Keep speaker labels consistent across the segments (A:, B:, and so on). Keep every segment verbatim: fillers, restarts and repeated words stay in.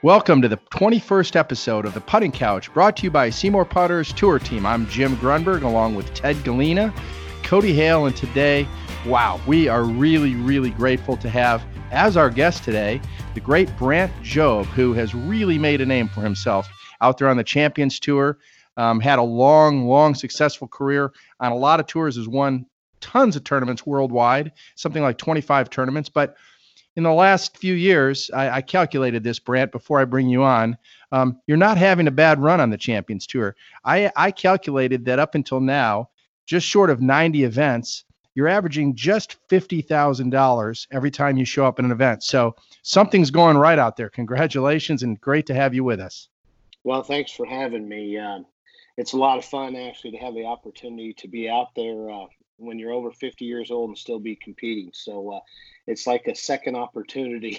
A: Welcome to the twenty-first episode of the Putting Couch, brought to you by Seymour Putters Tour Team. I'm Jim Grunberg, along with Ted Galena, Cody Hale, and today, wow, we are really, really grateful to have as our guest today the great Brant Jobe, who has really made a name for himself out there on the Champions Tour. Um, had a long, long, successful career on a lot of tours, has won tons of tournaments worldwide, something like twenty-five tournaments, but in the last few years, I, I calculated this, Brant, before I bring you on. Um, you're not having a bad run on the Champions Tour. I, I calculated that up until now, just short of ninety events, you're averaging just fifty thousand dollars every time you show up at an event. So something's going right out there. Congratulations, and great to have you with us.
B: Well, thanks for having me. Uh, it's a lot of fun, actually, to have the opportunity to be out there uh, when you're over fifty years old and still be competing. So uh, it's like a second opportunity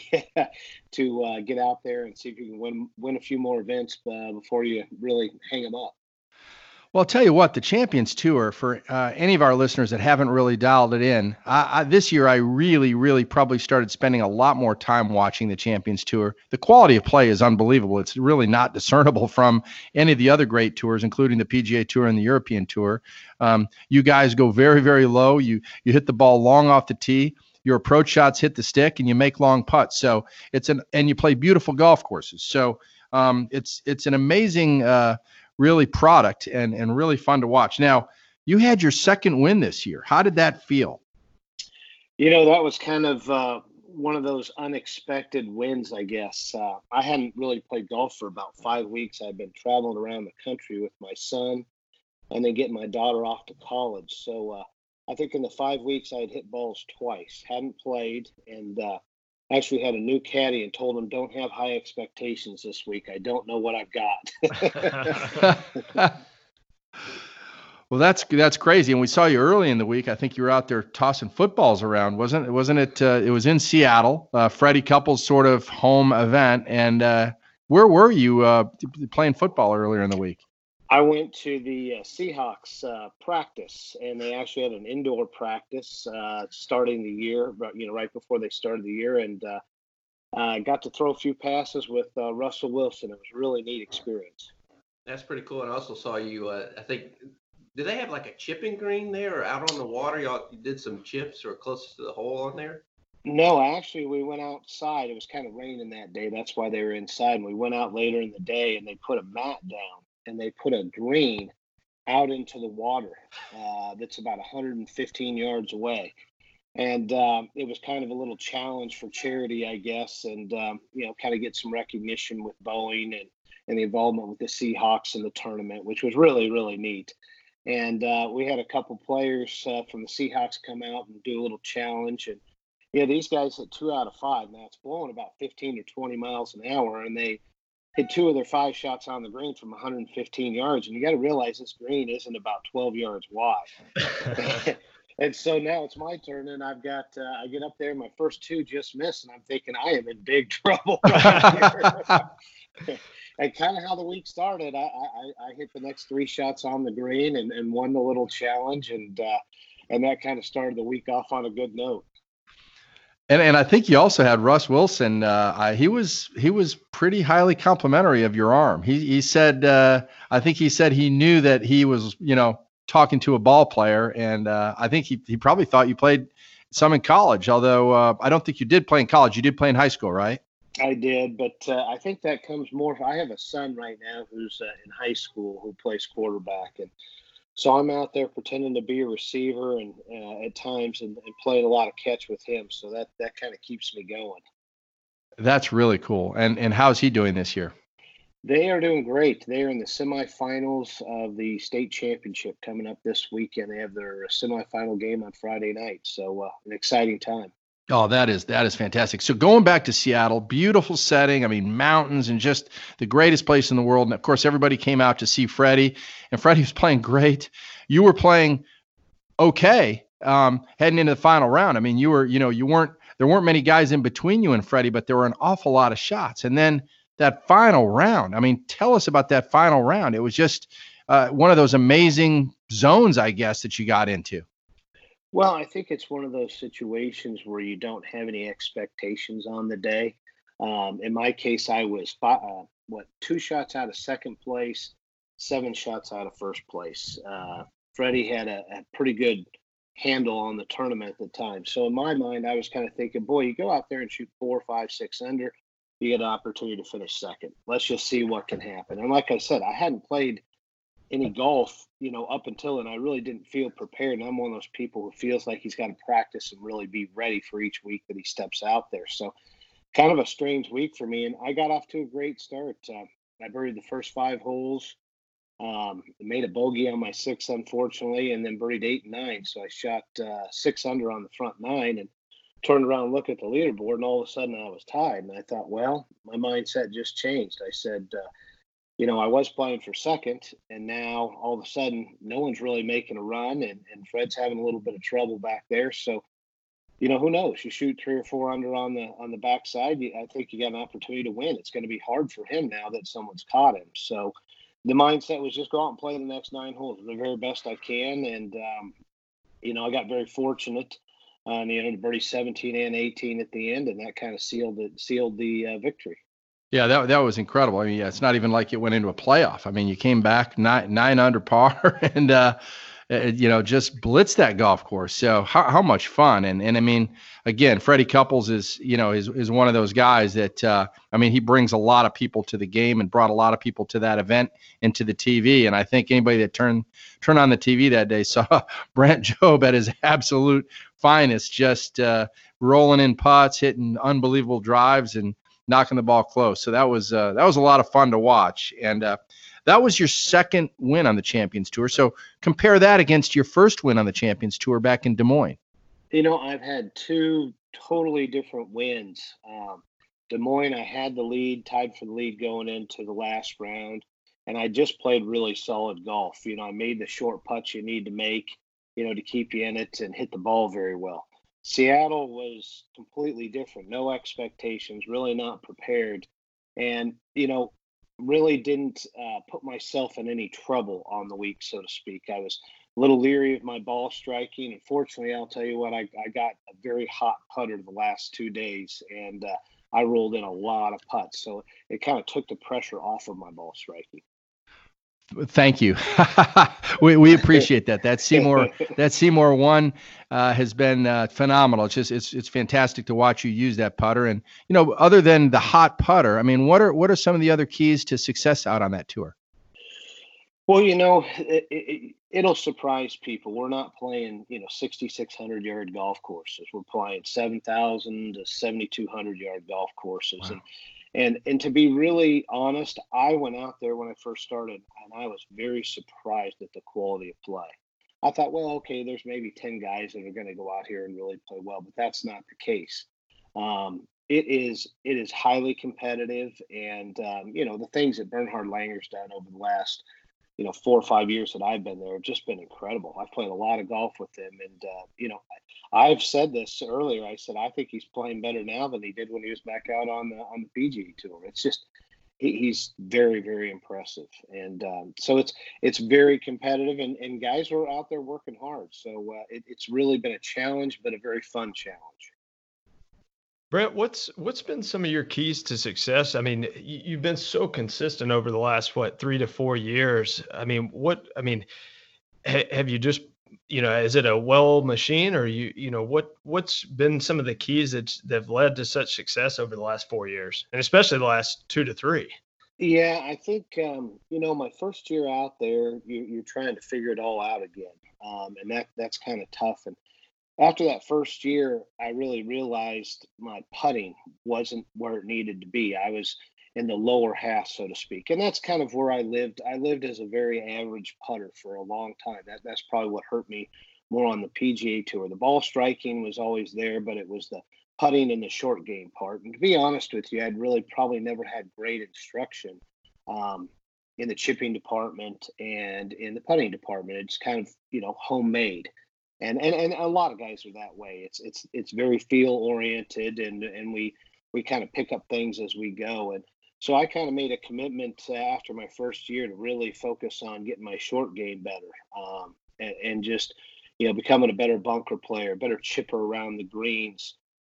B: to uh, get out there and see if you can win win a few more events uh, before you really hang them up.
A: Well, I'll tell you what, the Champions Tour, for uh, any of our listeners that haven't really dialed it in, I, I, this year I really, really probably started spending a lot more time watching the Champions Tour. The quality of play is unbelievable. It's really not discernible from any of the other great tours, including the P G A Tour and the European Tour. Um, you guys go very, very low. You you hit the ball long off the tee. Your approach shots hit the stick, and you make long putts. So it's an and you play beautiful golf courses. So um, it's it's an amazing. Uh, really product and, and really fun to watch. Now, you had your second win this year. How did that feel?
B: You know, that was kind of uh, one of those unexpected wins, I guess. Uh, I hadn't really played golf for about five weeks. I'd been traveling around the country with my son and then getting my daughter off to college. So uh, I think in the five weeks I had hit balls twice, hadn't played, and uh, actually had a new caddy and told him, don't have high expectations this week. I don't know what I've
A: got. Well, that's that's crazy. And we saw you early in the week. I think you were out there tossing footballs around, wasn't it? Wasn't it? Uh, it was in Seattle, uh, Freddie Couples' sort of home event. And uh, where were you uh, playing football earlier in the week?
B: I went to the uh, Seahawks uh, practice, and they actually had an indoor practice uh, starting the year, you know, right before they started the year, and uh, I uh, got to throw a few passes with uh, Russell Wilson. It was a really neat experience.
C: That's pretty cool. And I also saw you, uh, I think, did they have like a chipping green there or out on the water? Y'all did some chips or closest to the hole on there?
B: No, actually, we went outside. It was kind of raining that day. That's why they were inside. And we went out later in the day, and they put a mat down. And they put a green out into the water uh, that's about one hundred fifteen yards away. And um, it was kind of a little challenge for charity, I guess, and, um, you know, kind of get some recognition with Boeing and, and the involvement with the Seahawks in the tournament, which was really, really neat. And uh, we had a couple players uh, from the Seahawks come out and do a little challenge. And, yeah, these guys hit two out of five. Now, it's blowing about fifteen or twenty miles an hour, and they hit two of their five shots on the green from one hundred fifteen yards. And you got to realize this green isn't about twelve yards wide. And so now it's my turn, and I've got, uh, I get up there, my first two just miss, and I'm thinking I am in big trouble right here. And kind of how the week started, I, I, I hit the next three shots on the green and, and won the little challenge. And, uh, and that kind of started the week off on a good note.
A: And and I think you also had Russ Wilson. Uh, I, he was he was pretty highly complimentary of your arm. He he said uh, I think he said he knew that he was you know talking to a ball player, and uh, I think he he probably thought you played some in college. Although uh, I don't think you did play in college. You did play in high school, right?
B: I did, but uh, I think that comes more. I have a son right now who's uh, in high school who plays quarterback, and so I'm out there pretending to be a receiver and uh, at times and, and playing a lot of catch with him. So that, that kind of keeps me going.
A: That's really cool. And and how's he doing this year?
B: They are doing great. They are in the semifinals of the state championship coming up this weekend. They have their semifinal game on Friday night. So uh, an exciting time.
A: Oh, that is that is fantastic. So going back to Seattle, beautiful setting. I mean, mountains and just the greatest place in the world. And of course, everybody came out to see Freddie, and Freddie was playing great. You were playing okay, um, heading into the final round. I mean, you were, you know, you weren't there weren't many guys in between you and Freddie, but there were an awful lot of shots. And then that final round. I mean, tell us about that final round. It was just uh, one of those amazing zones, I guess, that you got into.
B: Well, I think it's one of those situations where you don't have any expectations on the day. Um, in my case, I was five, uh, what two shots out of second place, seven shots out of first place. Uh, Freddie had a, a pretty good handle on the tournament at the time. So in my mind, I was kind of thinking, boy, you go out there and shoot four, five, six under, you get an opportunity to finish second. Let's just see what can happen. And like I said, I hadn't played any golf, you know, up until then. I really didn't feel prepared. And I'm one of those people who feels like he's got to practice and really be ready for each week that he steps out there. So kind of a strange week for me. And I got off to a great start. Uh, I birdied the first five holes, um, made a bogey on my six, unfortunately, and then birdied eight and nine. So I shot uh, six under on the front nine and turned around and looked at the leaderboard, and all of a sudden I was tied. And I thought, well, my mindset just changed. I said, uh, you know, I was playing for second, and now all of a sudden no one's really making a run, and, and Fred's having a little bit of trouble back there. So, you know, who knows? You shoot three or four under on the on the backside, you, I think you got an opportunity to win. It's going to be hard for him now that someone's caught him. So the mindset was just go out and play the next nine holes the very best I can. And, um, you know, I got very fortunate on the end of the birdie seventeen and eighteen at the end, and that kind of sealed it, sealed the uh, victory.
A: Yeah, that that was incredible. I mean, yeah, it's not even like it went into a playoff. I mean, you came back nine nine under par and uh, you know, just blitzed that golf course. So how how much fun? And and I mean, again, Freddie Couples is you know is is one of those guys that uh, I mean, he brings a lot of people to the game and brought a lot of people to that event and to the T V. And I think anybody that turned turned on the T V that day saw Brant Jobe at his absolute finest, just uh, rolling in putts, hitting unbelievable drives, and knocking the ball close. So that was uh, that was a lot of fun to watch. And uh, that was your second win on the Champions Tour. So compare that against your first win on the Champions Tour back in Des Moines.
B: You know, I've had two totally different wins. Um, Des Moines, I had the lead, tied for the lead going into the last round, and I just played really solid golf. You know, I made the short putts you need to make, you know, to keep you in it and hit the ball very well. Seattle was completely different. No expectations, really not prepared. And, you know, really didn't uh, put myself in any trouble on the week, so to speak. I was a little leery of my ball striking. And fortunately, I'll tell you what, I, I got a very hot putter the last two days, and uh, I rolled in a lot of putts. So it kind of took the pressure off of my ball striking.
A: Thank you. we we appreciate that. That Seymour that Seymour one uh, has been uh, phenomenal. It's just it's it's fantastic to watch you use that putter. And you know, other than the hot putter, I mean, what are what are some of the other keys to success out on that tour?
B: Well, you know, it, it, it'll surprise people. We're not playing, you know, sixty-six hundred yard golf courses. We're playing seven thousand to seventy-two hundred yard golf courses. Wow. And And and to be really honest, I went out there when I first started, and I was very surprised at the quality of play. I thought, well, okay, there's maybe ten guys that are going to go out here and really play well, but that's not the case. Um, it is it is highly competitive, and um, you know, the things that Bernhard Langer's done over the last, you know, four or five years that I've been there have just been incredible. I've played a lot of golf with him, and uh, you know, I've said this earlier. I said I think he's playing better now than he did when he was back out on the on the P G A Tour. It's just he, he's very very impressive, and um, so it's it's very competitive, and, and guys are out there working hard. So uh, it, it's really been a challenge, but a very fun challenge.
D: Brent, what's what's been some of your keys to success? I mean, you've been so consistent over the last what three to four years. I mean, what I mean, ha- have you just you know, is it a well machine, or you, you know, what, what's been some of the keys that that have led to such success over the last four years, and especially the last two to three?
B: Yeah, I think, um, you know, my first year out there, you, you're trying to figure it all out again. Um, and that that's kind of tough. And after that first year, I really realized my putting wasn't where it needed to be. I was in the lower half, so to speak. And that's kind of where I lived. I lived as a very average putter for a long time. That That's probably what hurt me more on the P G A Tour. The ball striking was always there, but it was the putting and the short game part. And to be honest with you, I'd really probably never had great instruction um, in the chipping department and in the putting department. It's kind of, you know, homemade. And, and and a lot of guys are that way. It's it's it's very feel oriented, and and we we kind of pick up things as we go. And so I kind of made a commitment uh, after my first year to really focus on getting my short game better, um, and, and just, you know, becoming a better bunker player, better chipper around the greens,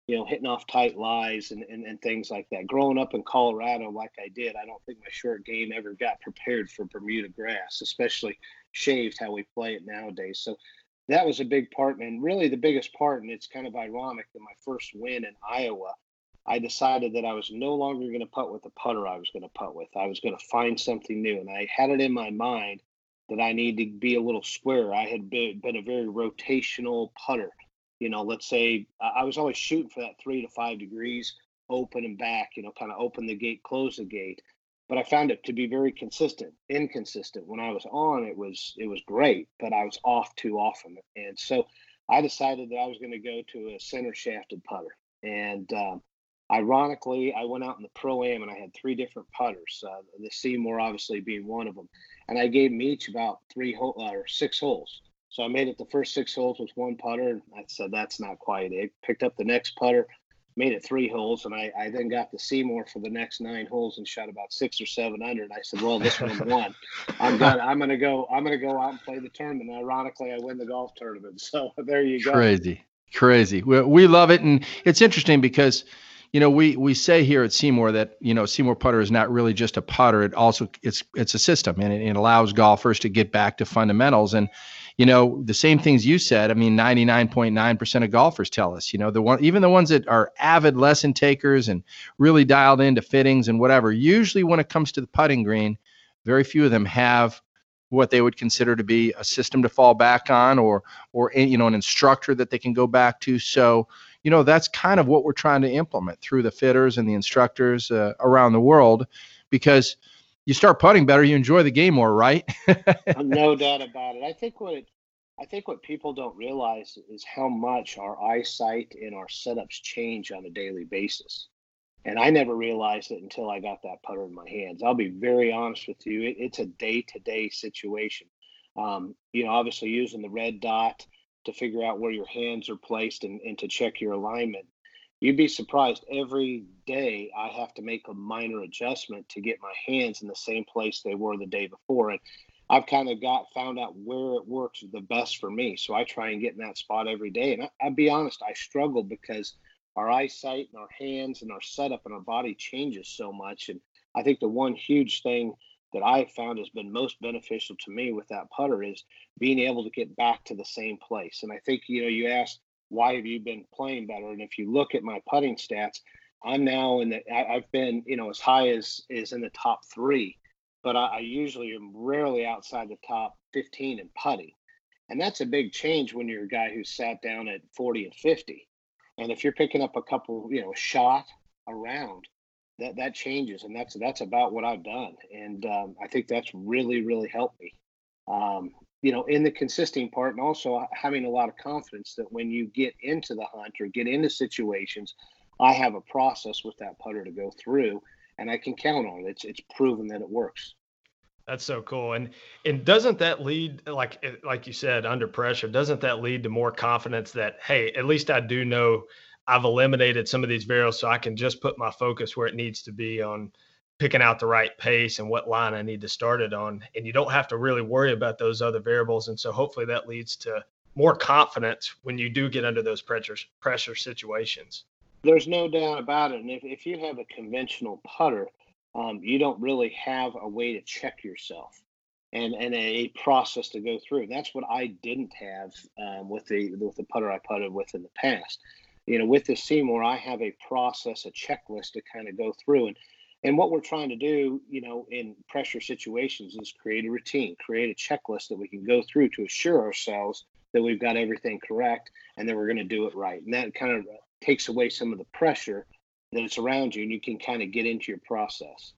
B: you know, hitting off tight lies and, and, and things like that. Growing up in Colorado like I did, I don't think my short game ever got prepared for Bermuda grass, especially shaved how we play it nowadays. So that was a big part. And really the biggest part, and it's kind of ironic that my first win in Iowa, I decided that I was no longer going to putt with the putter I was going to putt with. I was going to find something new. And I had it in my mind that I need to be a little square. I had been, been a very rotational putter. You know, let's say I was always shooting for that three to five degrees, open and back, you know, kind of open the gate, close the gate. But I found it to be very consistent, inconsistent. When I was on, it was it was great, but I was off too often. And so I decided that I was going to go to a center shafted putter. And um, ironically, I went out in the Pro-Am and I had three different putters, uh, the Seymour obviously being one of them. And I gave them each about three hole, uh, or six holes. So I made it the first six holes with one putter, and I said, that's not quite it. Picked up the next putter, made it three holes, and I, I then got the Seymour for the next nine holes and shot about six or seven under. And I said, well, this one won. I'm done. I'm gonna go. I'm gonna go out and play the tournament. And ironically, I win the golf tournament. So there you go.
A: Crazy, crazy. We, we love it, and it's interesting because, you know, we we say here at Seymour that, you know, Seymour putter is not really just a putter. It also it's it's a system, and it, it allows golfers to get back to fundamentals. And you know, the same things you said. I mean, ninety-nine point nine percent of golfers tell us, you know, the one, even the ones that are avid lesson takers and really dialed into fittings and whatever, usually when it comes to the putting green, very few of them have what they would consider to be a system to fall back on, or, or, you know, an instructor that they can go back to. So, you know, that's kind of what we're trying to implement through the fitters and the instructors uh, around the world, because you start putting better, you enjoy the game more, right?
B: No doubt about it. I think what it, I think what people don't realize is how much our eyesight and our setups change on a daily basis. And I never realized it until I got that putter in my hands. I'll be very honest with you. It, it's a day-to-day situation. Um, you know, obviously using the red dot to figure out where your hands are placed and, and to check your alignment. You'd be surprised. Every day I have to make a minor adjustment to get my hands in the same place they were the day before. And I've kind of got found out where it works the best for me. So I try and get in that spot every day. And I, I'll be honest, I struggle because our eyesight and our hands and our setup and our body changes so much. And I think the one huge thing that I found has been most beneficial to me with that putter is being able to get back to the same place. And I think, you know, you asked, why have you been playing better? And if you look at my putting stats, I'm now in the, I, I've been, you know, as high as is in the top three, but I, I usually am rarely outside the top fifteen in putting. And that's a big change when you're a guy who's sat down at forty and fifty. And if you're picking up a couple, you know, a shot around, that, that changes. And that's, that's about what I've done. And um, I think that's really, really helped me. Um, you know, in the consisting part, and also having a lot of confidence that when you get into the hunt or get into situations, I have a process with that putter to go through, and I can count on it. It's it's proven that it works.
D: That's so cool. And and doesn't that lead, like like you said, under pressure, doesn't that lead to more confidence that, hey, at least I do know I've eliminated some of these variables, so I can just put my focus where it needs to be on picking out the right pace and what line I need to start it on. And you don't have to really worry about those other variables. And so hopefully that leads to more confidence when you do get under those pressure, pressure situations.
B: There's no doubt about it. And if, if you have a conventional putter, um, you don't really have a way to check yourself and, and a process to go through. That's what I didn't have um, with the with the putter I putted with in the past. You know, with the Seymour, I have a process, a checklist to kind of go through. And And what we're trying to do, you know, in pressure situations is create a routine, create a checklist that we can go through to assure ourselves that we've got everything correct and that we're going to do it right. And that kind of takes away some of the pressure that it's around you, and you can kind of get into your process.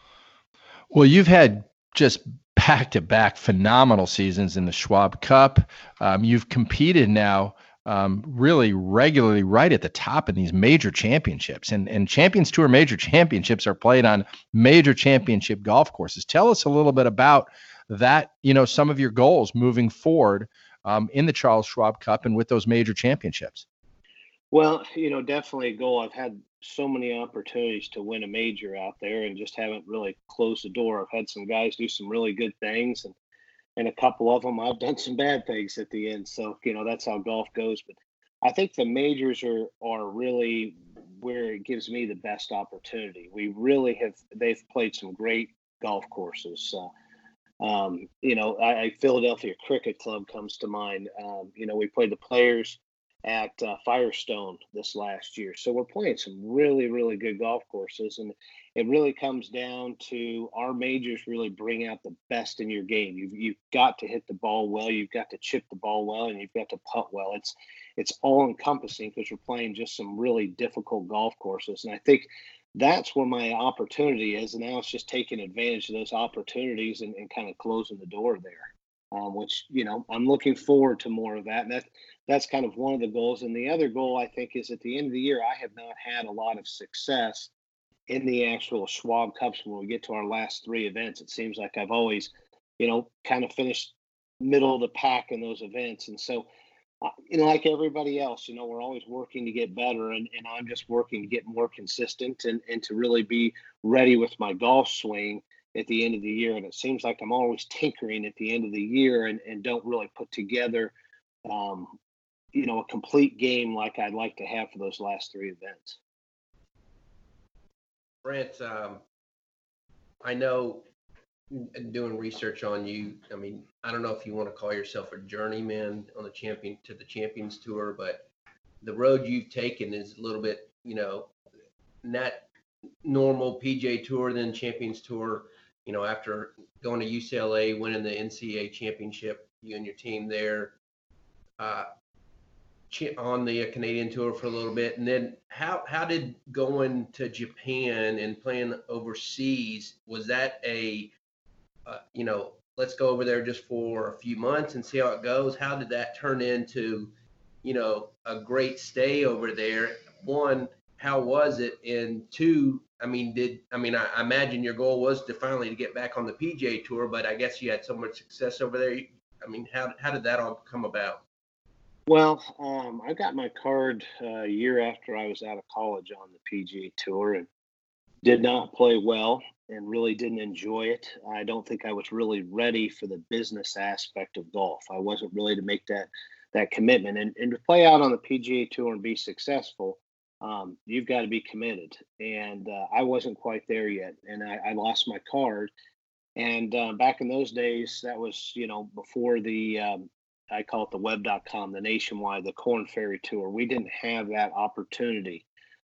A: Well, you've had just back-to-back phenomenal seasons in the Schwab Cup. Um, you've competed now Um, really regularly right at the top in these major championships, and and Champions Tour major championships are played on major championship golf courses. Tell us a little bit about that, you know, some of your goals moving forward um, in the Charles Schwab Cup and with those major championships.
B: Well, you know, definitely a goal. I've had so many opportunities to win a major out there and just haven't really closed the door. I've had some guys do some really good things, and and a couple of them I've done some bad things at the end. So, you know, that's how golf goes. But I think the majors are are really where it gives me the best opportunity. We really have they've played some great golf courses. Uh, um, you know, I, I Philadelphia Cricket Club comes to mind. Um, you know, we played the Players at uh, Firestone this last year, so we're playing some really, really good golf courses, and it really comes down to our majors really bring out the best in your game. You've you've got to hit the ball well, you've got to chip the ball well, and you've got to putt well. It's it's all encompassing because you're playing just some really difficult golf courses, and I think that's where my opportunity is. And now it's just taking advantage of those opportunities and, and kind of closing the door there, um, which, you know, I'm looking forward to more of that. And that, that's kind of one of the goals. And the other goal, I think, is at the end of the year, I have not had a lot of success in the actual Schwab Cups when we get to our last three events. It seems like I've always, you know, kind of finished middle of the pack in those events. And so, uh, you know, like everybody else, you know, we're always working to get better, and, and I'm just working to get more consistent and, and to really be ready with my golf swing at the end of the year. And it seems like I'm always tinkering at the end of the year and, and don't really put together, um, you know, a complete game like I'd like to have for those last three events.
C: Brent, um, I know doing research on you, I mean, I don't know if you want to call yourself a journeyman on the champion to the Champions Tour, but the road you've taken is a little bit, you know, not normal P G A Tour, then Champions Tour. You know, after going to U C L A, winning the N C A A championship, you and your team there, uh, on the Canadian Tour for a little bit. And then how, how did going to Japan and playing overseas, was that a, uh, you know, let's go over there just for a few months and see how it goes? How did that turn into, you know, a great stay over there? One, how was it? And two, I mean, did, I mean, I, I imagine your goal was to finally to get back on the P G A Tour, but I guess you had so much success over there. I mean, how, how did that all come about?
B: Well, um, I got my card uh, a year after I was out of college on the P G A Tour and did not play well and really didn't enjoy it. I don't think I was really ready for the business aspect of golf. I wasn't really to make that that commitment. And, and to play out on the P G A Tour and be successful, um, you've got to be committed. And uh, I wasn't quite there yet. And I, I lost my card. And uh, back in those days, that was, you know, before the, um, I call it the web dot com, the Nationwide, the Corn Ferry Tour. We didn't have that opportunity.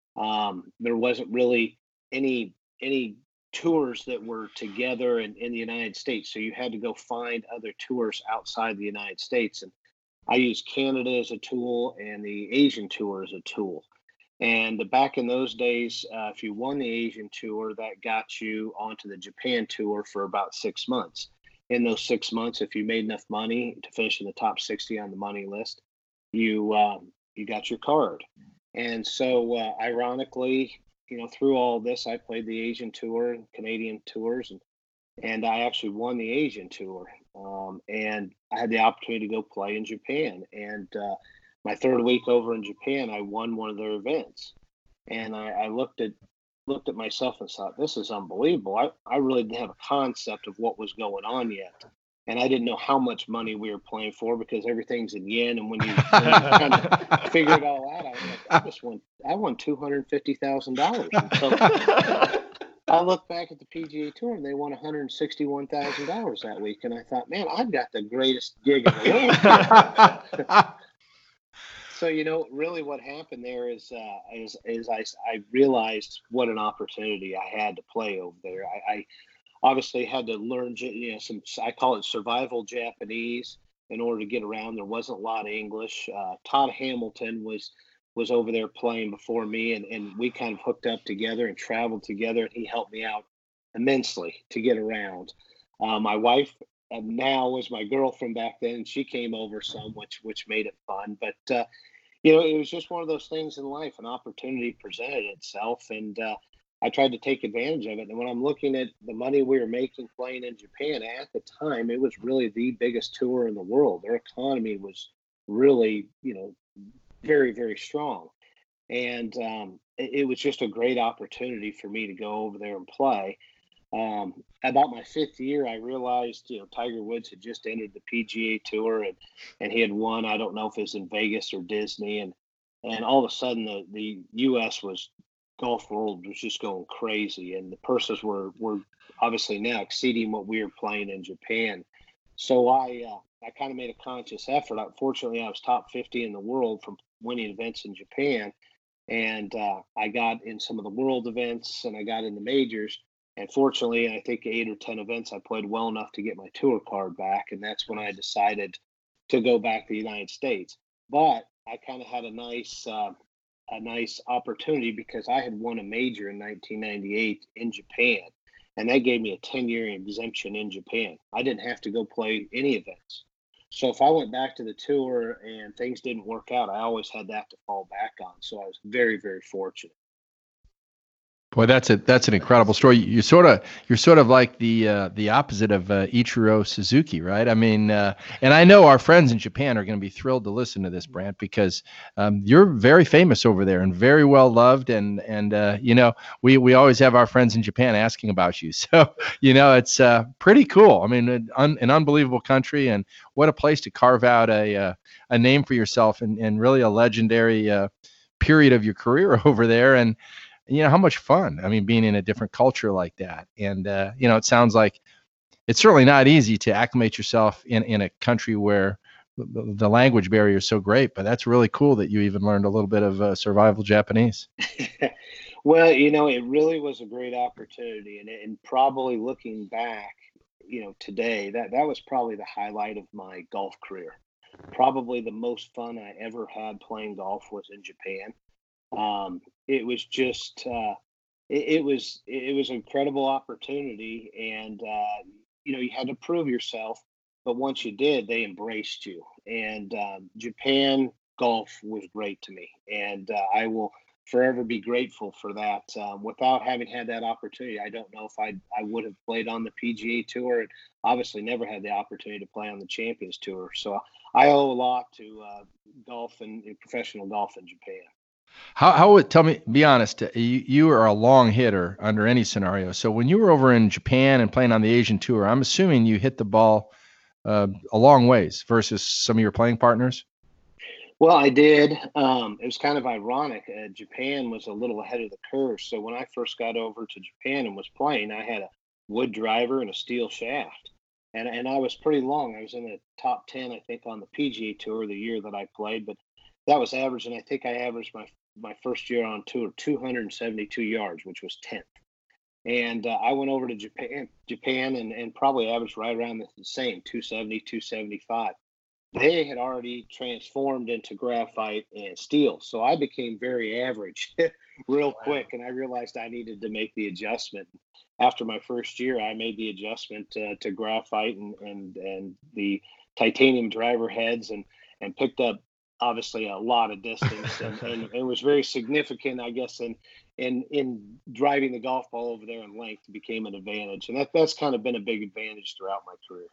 B: Um, there wasn't really any any tours that were together in, in the United States. So you had to go find other tours outside the United States. And I used Canada as a tool and the Asian Tour as a tool. And back in those days, uh, if you won the Asian Tour, that got you onto the Japan Tour for about six months. In those six months, if you made enough money to finish in the top sixty on the money list, you um, you got your card. And so, uh, ironically, you know, through all this, I played the Asian Tour and Canadian tours, and and I actually won the Asian Tour. Um, and I had the opportunity to go play in Japan. And uh, my third week over in Japan, I won one of their events. And I, I looked at looked at myself and thought, this is unbelievable. I, I really didn't have a concept of what was going on yet. And I didn't know how much money we were playing for because everything's in yen. And when you, when you kind of figure it all out, I was like, I just won, I won two hundred fifty thousand dollars. So I look back at the P G A Tour and they won one hundred sixty-one thousand dollars that week. And I thought, man, I've got the greatest gig in the world. So, you know, really what happened there is, uh, is, is I, I realized what an opportunity I had to play over there. I, I obviously had to learn, you know, some, I call it survival Japanese in order to get around. There wasn't a lot of English. Uh, Todd Hamilton was, was over there playing before me, and, and we kind of hooked up together and traveled together, and he helped me out immensely to get around. Uh, my wife uh, now was my girlfriend back then, and she came over some, which, which made it fun. But, uh, you know, it was just one of those things in life. An opportunity presented itself, and uh, I tried to take advantage of it. And when I'm looking at the money we were making playing in Japan at the time, it was really the biggest tour in the world. Their economy was really, you know, very, very strong. And um, it, it was just a great opportunity for me to go over there and play. Um, about my fifth year, I realized, you know, Tiger Woods had just entered the P G A Tour, and, and he had won. I don't know if it was in Vegas or Disney. And and all of a sudden the the U S was golf world was just going crazy, and the purses were were obviously now exceeding what we were playing in Japan. So I uh, I kind of made a conscious effort. Unfortunately, I was top fifty in the world from winning events in Japan, and uh, I got in some of the world events, and I got in the majors. And fortunately, I think eight or ten events, I played well enough to get my tour card back, and that's when I decided to go back to the United States. But I kind of had a nice uh, a nice opportunity because I had won a major in nineteen ninety-eight in Japan, and that gave me a ten year exemption in Japan. I didn't have to go play any events. So if I went back to the tour and things didn't work out, I always had that to fall back on. So I was very, very fortunate.
A: Boy, that's a that's an incredible story. You sort of you're sort of like the uh, the opposite of uh, Ichiro Suzuki, right? I mean, uh, and I know our friends in Japan are going to be thrilled to listen to this, Brant, because um, you're very famous over there and very well loved, and and uh, you know we we always have our friends in Japan asking about you, so you know it's uh, pretty cool. I mean, an, un, an unbelievable country, and what a place to carve out a uh, a name for yourself, and and really a legendary uh, period of your career over there, and you know, how much fun, I mean, being in a different culture like that. And, uh, you know, it sounds like it's certainly not easy to acclimate yourself in, in a country where the, the language barrier is so great, but that's really cool that you even learned a little bit of uh, survival Japanese.
B: Well, you know, it really was a great opportunity. And, and probably looking back, you know, today, that, that was probably the highlight of my golf career. Probably the most fun I ever had playing golf was in Japan. Um, it was just uh, it, it was it was an incredible opportunity, and uh, you know you had to prove yourself. But once you did, they embraced you. And um, Japan golf was great to me, and uh, I will forever be grateful for that. Um, without having had that opportunity, I don't know if I I would have played on the P G A Tour, and obviously never had the opportunity to play on the Champions Tour. So I owe a lot to uh, golf and, and professional golf in Japan.
A: How how would tell me? Be honest. uh, You you are a long hitter under any scenario. So when you were over in Japan and playing on the Asian tour, I'm assuming you hit the ball uh, a long ways versus some of your playing partners.
B: Well, I did. Um, it was kind of ironic. Uh, Japan was a little ahead of the curve. So when I first got over to Japan and was playing, I had a wood driver and a steel shaft. And, and I was pretty long. I was in the top ten, I think, on the P G A Tour the year that I played. But that was average. And I think I averaged my, my first year on tour two hundred seventy-two yards, which was tenth. And uh, I went over to Japan, Japan and, and probably averaged right around the same, two seventy, two seventy-five. They had already transformed into graphite and steel. So I became very average real quick. And I realized I needed to make the adjustment. After my first year, I made the adjustment uh, to graphite and, and, and the titanium driver heads, and, and picked up obviously a lot of distance, and, and it was very significant, I guess, in, in, in driving the golf ball over there in length became an advantage. And that, that's kind of been a big advantage throughout my career.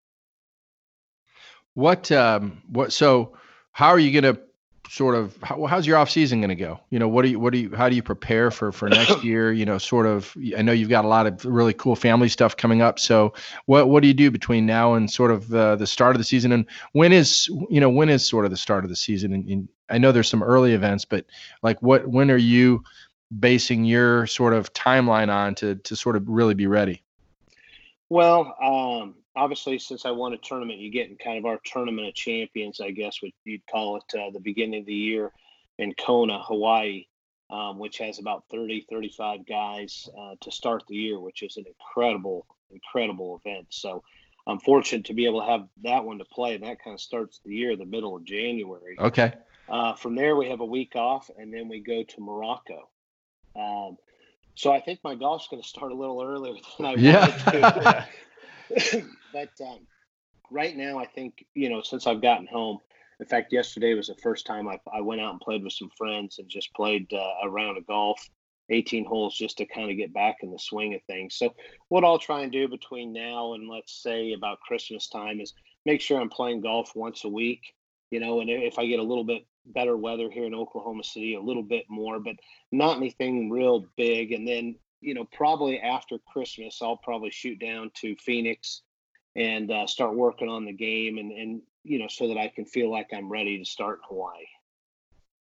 A: What um what so how are you going to sort of how, how's your off season going to go? You know, what do you what do you how do you prepare for for next year? You know, sort of I know you've got a lot of really cool family stuff coming up. So what what do you do between now and sort of uh, the start of the season? And when is you know when is sort of the start of the season? And, and I know there's some early events, but like what when are you basing your sort of timeline on to to sort of really be ready?
B: Well, um, obviously, since I won a tournament, you get in kind of our tournament of champions, I guess, what you'd call it, uh, the beginning of the year in Kona, Hawaii, um, which has about thirty, thirty-five guys uh, to start the year, which is an incredible, incredible event. So I'm fortunate to be able to have that one to play. And that kind of starts the year, the middle of January.
A: Okay.
B: Uh, from there, we have a week off, and then we go to Morocco. Um, so I think my golf's going to start a little earlier than I
A: Yeah.
B: wanted to. But um, right now, I think, you know, since I've gotten home, in fact, yesterday was the first time I, I went out and played with some friends and just played uh, a round of golf, eighteen holes, just to kind of get back in the swing of things. So what I'll try and do between now and let's say about Christmas time is make sure I'm playing golf once a week, you know, and if I get a little bit better weather here in Oklahoma City, a little bit more, but not anything real big. And then, you know, probably after Christmas, I'll probably shoot down to Phoenix and uh, start working on the game, and, and, you know, so that I can feel like I'm ready to start in Hawaii.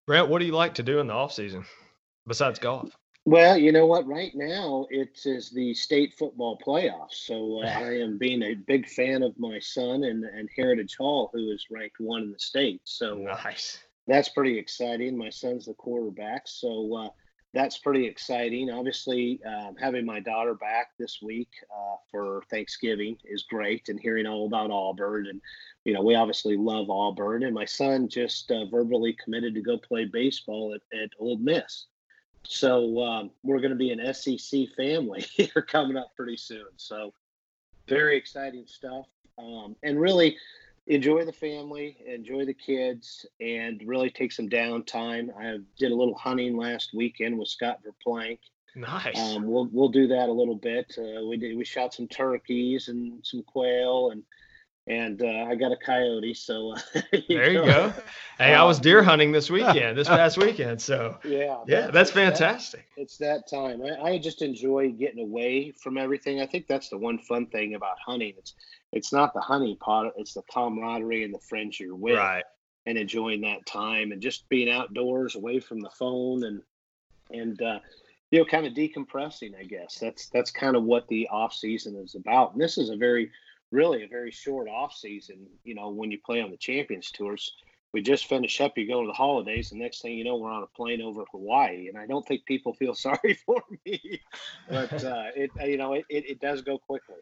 D: Brent, what do you like to do in the off season besides golf?
B: Well, you know what? Right now, it is the state football playoffs. So uh, I am being a big fan of my son and, and Heritage Hall, who is ranked one in the state. So uh,
D: Nice.
B: that's pretty exciting. My son's the quarterback. So uh, that's pretty exciting. Obviously, um, having my daughter back this week uh, for Thanksgiving is great, and hearing all about Auburn. And, you know, we obviously love Auburn. And my son just uh, verbally committed to go play baseball at, at Ole Miss. So um, we're going to be an S E C family here coming up pretty soon. So very exciting stuff. Um, and really enjoy the family, enjoy the kids, and really take some downtime. I did a little hunting last weekend with Scott Verplank.
D: Nice.
B: Um, we'll we'll do that a little bit. Uh, we did we shot some turkeys and some quail, and and uh, I got a coyote. So uh,
D: there you go. Hey, I was deer hunting this weekend, this past weekend. So
B: yeah,
D: yeah, that's fantastic.
B: That, it's that time. I, I just enjoy getting away from everything. I think that's the one fun thing about hunting. It's it's not the hunting part. It's the camaraderie and the friends you're with,
D: Right.
B: and enjoying that time and just being outdoors, away from the phone, and and uh, you know, kind of decompressing. I guess that's that's kind of what the off season is about. And this is a very really a very short off season. You know, when you play on the Champions Tours, we just finish up, you go to the holidays, and next thing you know, we're on a plane over Hawaii. And I don't think people feel sorry for me, but uh, it, you know, it, it, it does go quickly.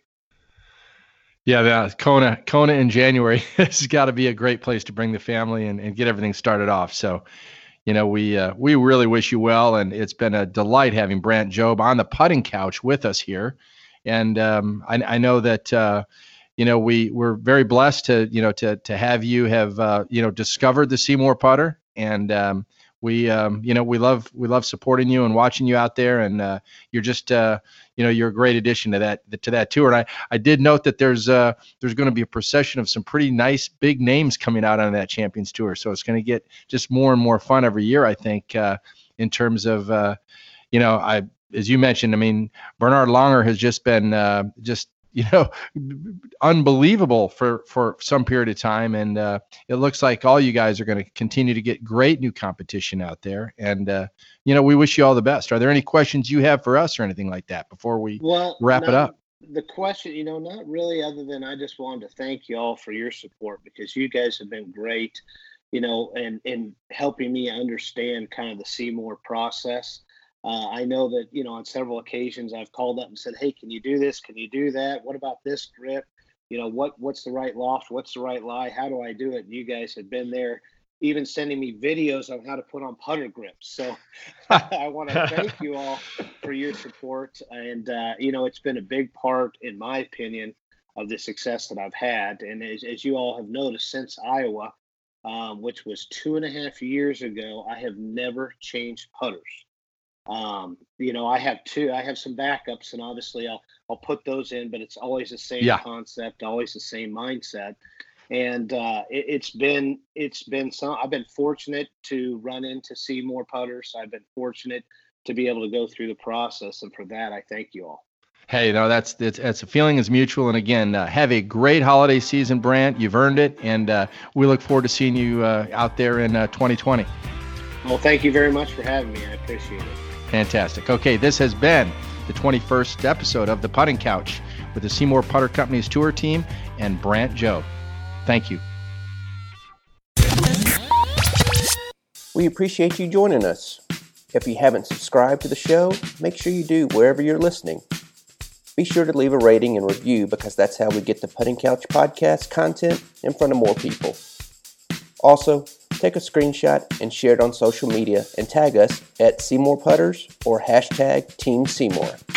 A: Yeah, yeah, Kona, Kona in January has got to be a great place to bring the family and, and get everything started off. So, you know, we uh, we really wish you well, and it's been a delight having Brant Jobe on the putting couch with us here. And um, I, I know that uh, you know we we're very blessed to you know to to have you have uh, you know discovered the Seymour putter, and um, we um, you know we love we love supporting you and watching you out there, and uh, you're just uh, you know you're a great addition to that to that tour. And I, I did note that there's uh there's going to be a procession of some pretty nice big names coming out on that Champions Tour, so it's going to get just more and more fun every year, I think, uh, in terms of uh, you know I. As you mentioned, I mean, Bernhard Langer has just been uh, just, you know, unbelievable for, for some period of time. And uh, it looks like all you guys are going to continue to get great new competition out there. And, uh, you know, we wish you all the best. Are there any questions you have for us or anything like that before we
B: well,
A: wrap
B: not,
A: it up?
B: The question, you know, not really, other than I just wanted to thank you all for your support, because you guys have been great, you know, and, and helping me understand kind of the Seymour process. Uh, I know that, you know, on several occasions I've called up and said, hey, can you do this? Can you do that? What about this grip? You know, what what's the right loft? What's the right lie? How do I do it? And you guys have been there, even sending me videos on how to put on putter grips. So I want to thank you all for your support. And, uh, you know, it's been a big part, in my opinion, of the success that I've had. And as, as you all have noticed, since Iowa, um, which was two and a half years ago, I have never changed putters. Um, you know, I have two, I have some backups, and obviously I'll, I'll put those in, but it's always the same
A: Yeah.
B: concept, always the same mindset. And, uh, it, it's been, it's been some, I've been fortunate to run into Seymour putters. I've been fortunate to be able to go through the process. And for that, I thank you all.
A: Hey, no, that's, that's, that's a feeling is mutual. And again, uh, have a great holiday season, Brant. You've earned it. And, uh, we look forward to seeing you, uh, out there in, uh, twenty twenty.
B: Well, thank you very much for having me. I appreciate it.
A: Fantastic. Okay, this has been the twenty-first episode of The Putting Couch with the Seymour Putter Company's tour team and Brant Jobe. Thank you.
E: We appreciate you joining us. If you haven't subscribed to the show, make sure you do wherever you're listening. Be sure to leave a rating and review, because that's how we get the Putting Couch podcast content in front of more people. Also, take a screenshot and share it on social media and tag us at Seymour Putters or hashtag Team Seymour.